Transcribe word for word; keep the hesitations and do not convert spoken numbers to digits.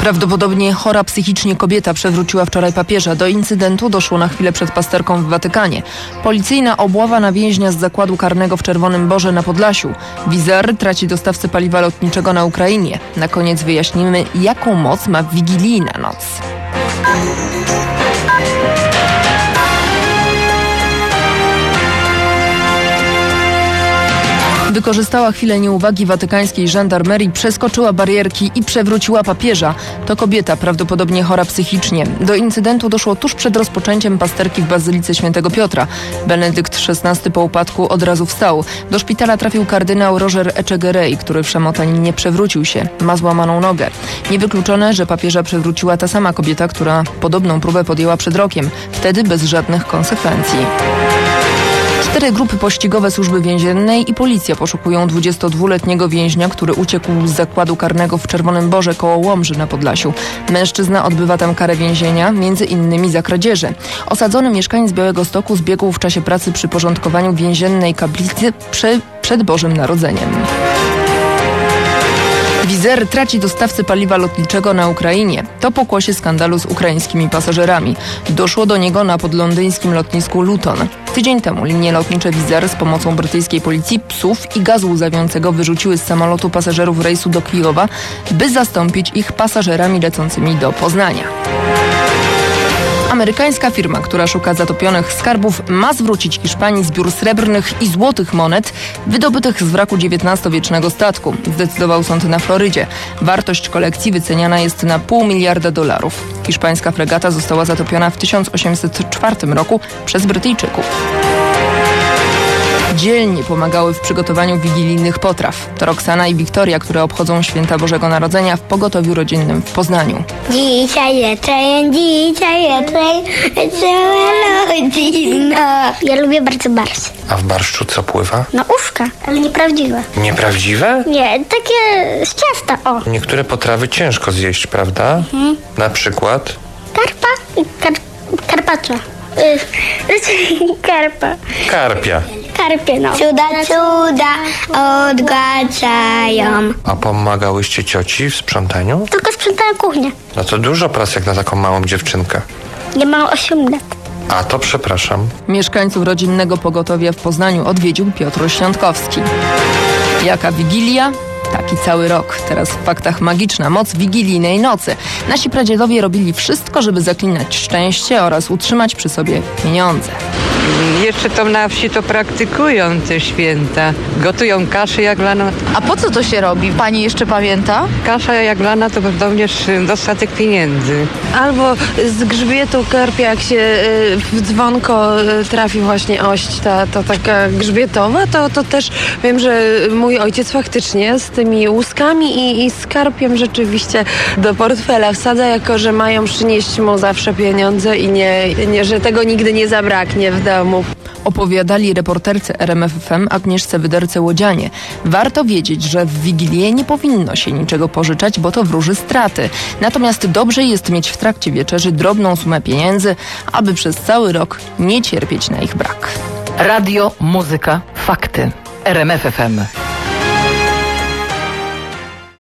Prawdopodobnie chora psychicznie kobieta przewróciła wczoraj papieża. Do incydentu doszło na chwilę przed pasterką w Watykanie. Policyjna obława na więźnia z zakładu karnego w Czerwonym Borze na Podlasiu. Wizer traci dostawcę paliwa lotniczego na Ukrainie. Na koniec wyjaśnimy, jaką moc ma wigilijna noc. Wykorzystała chwilę nieuwagi watykańskiej żandarmerii, przeskoczyła barierki i przewróciła papieża. To kobieta, prawdopodobnie chora psychicznie. Do incydentu doszło tuż przed rozpoczęciem pasterki w Bazylice Świętego Piotra. Benedykt szesnasty po upadku od razu wstał. Do szpitala trafił kardynał Roger Ecchegaray, który w szamotaninie przewrócił się. Ma złamaną nogę. Niewykluczone, że papieża przewróciła ta sama kobieta, która podobną próbę podjęła przed rokiem. Wtedy bez żadnych konsekwencji. Cztery grupy pościgowe Służby Więziennej i policja poszukują dwudziestodwuletniego więźnia, który uciekł z zakładu karnego w Czerwonym Borze koło Łomży na Podlasiu. Mężczyzna odbywa tam karę więzienia, między innymi za kradzieże. Osadzony mieszkaniec Białegostoku zbiegł w czasie pracy przy porządkowaniu więziennej kaplicy przy, przed Bożym Narodzeniem. Wizer traci dostawcę paliwa lotniczego na Ukrainie. To pokłosie skandalu z ukraińskimi pasażerami. Doszło do niego na podlondyńskim lotnisku Luton. Tydzień temu linie lotnicze Wizer z pomocą brytyjskiej policji psów i gazu łzawiącego wyrzuciły z samolotu pasażerów rejsu do Kijowa, by zastąpić ich pasażerami lecącymi do Poznania. Amerykańska firma, która szuka zatopionych skarbów, ma zwrócić Hiszpanii zbiór srebrnych i złotych monet wydobytych z wraku dziewiętnastowiecznego statku. Zdecydował sąd na Florydzie. Wartość kolekcji wyceniana jest na pół miliarda dolarów. Hiszpańska fregata została zatopiona w tysiąc osiemset czwartym roku przez Brytyjczyków. Dzielnie pomagały w przygotowaniu wigilijnych potraw. To Roxana i Wiktoria, które obchodzą święta Bożego Narodzenia w pogotowiu rodzinnym w Poznaniu. Dzisiaj jeczeń, dzisiaj jeczeń, cała rodzina. Ja lubię bardzo barszcz. A w barszczu co pływa? No uszka, ale nieprawdziwe. Nieprawdziwe? Nie, takie z ciasta, o. Niektóre potrawy ciężko zjeść, prawda? Mhm. Na przykład? Karpa i kar karpacza. Yy, karpa. Karpia. Karpie, no. Cuda, cuda odgaczają. A pomagałyście cioci w sprzątaniu? Tylko sprzątałam kuchnię. No to dużo pracy jak na taką małą dziewczynkę. Ja mam osiem lat. A to przepraszam. Mieszkańców rodzinnego pogotowia w Poznaniu odwiedził Piotr Świątkowski. Jaka wigilia? Taki cały rok. Teraz w faktach magiczna moc wigilijnej nocy. Nasi pradziadowie robili wszystko, żeby zaklinać szczęście oraz utrzymać przy sobie pieniądze. Jeszcze to na wsi to praktykują te święta. Gotują kaszę jaglaną. A po co to się robi? Pani jeszcze pamięta? Kasza jaglana to również dostatek pieniędzy. Albo z grzbietu karpia, jak się y, w dzwonko y, trafi właśnie ość, ta, ta taka grzbietowa, to, to też wiem, że mój ojciec faktycznie z tymi łuskami i, i z karpiem rzeczywiście do portfela wsadza, jako że mają przynieść mu zawsze pieniądze i nie, nie że tego nigdy nie zabraknie w domu. Opowiadali reporterce R M F F M Agnieszce Wyderce-Łodzianie. Warto wiedzieć, że w Wigilię nie powinno się niczego pożyczać, bo to wróży straty. Natomiast dobrze jest mieć w trakcie wieczerzy drobną sumę pieniędzy, aby przez cały rok nie cierpieć na ich brak. Radio, muzyka, fakty. R M F F M.